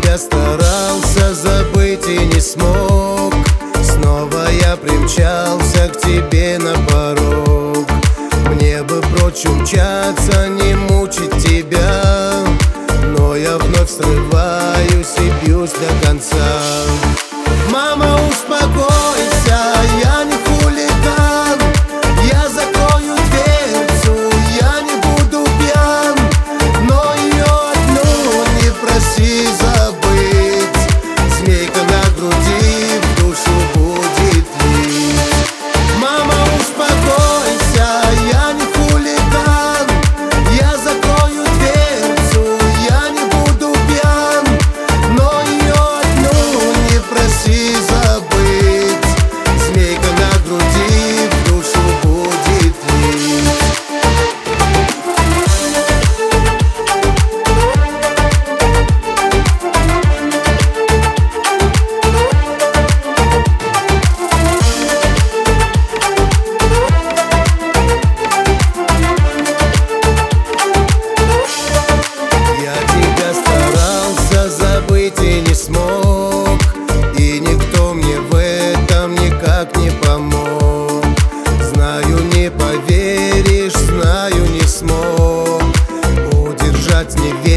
тебя старался забыть и не смог. Снова я примчался к тебе на порог. Мне бы прочь умчаться, не мучить тебя, но я вновь срываюсь и бьюсь до конца. Мама, успокойся, я не хулиган. Я закрою дверцу, я не буду пьян, но ее одну не проси забыть. Змейка на груди в душу будет лить. Мама, успокойся, я не хулиган. Я закрою дверцу, я не буду пьян, но ее одну не проси забыть. Змейка на груди в душу будет лить. Я тебя старался забыть и не смог, и никто мне в этом никак не помог. Знаю, не поверишь, знаю, не смог удержать, не